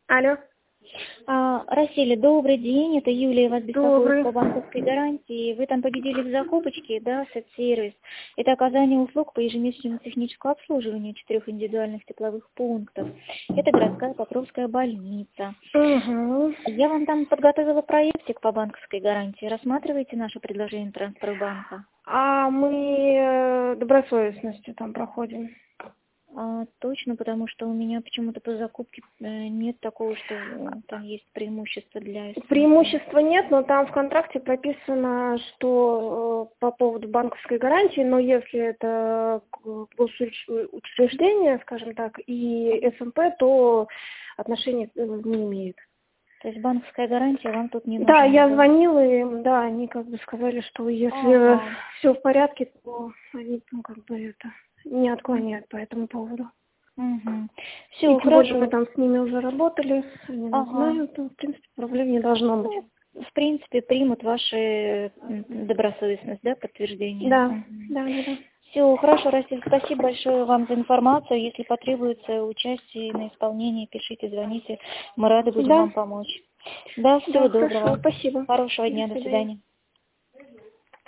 Алло. Расселя, добрый день, это Юлия вас Добрый. беспокоит по банковской гарантии. Вы там победили в закупочке, да, сет-сервис. Это оказание услуг по ежемесячному техническому обслуживанию 4 индивидуальных тепловых пунктов. Это городская Покровская больница. Угу. Я вам там подготовила проектик по банковской гарантии. Рассматриваете наше предложение Трансфербанка? А мы добросовестностью там проходим. Точно, потому что у меня почему-то по закупке нет такого, что там есть преимущество для СМС. Преимущества нет, но там в контракте прописано, что по поводу банковской гарантии, но если это госучреждение, скажем так, и СМП, то отношения не имеет. То есть банковская гарантия вам тут не нужна? Да, я звонила им, да, они как бы сказали, что если все в порядке, то они это не отклоняют по этому поводу. Все, и тем более мы там с ними уже работали, они нас знают, то, в принципе, проблем не должно быть. В принципе, примут ваши добросовестность, да, подтверждение? Да. Все, хорошо, Рассель, спасибо большое вам за информацию. Если потребуется участие на исполнении, пишите, звоните. Мы рады будем вам помочь. Да, всего доброго. Хорошо, спасибо. Хорошего дня, до свидания.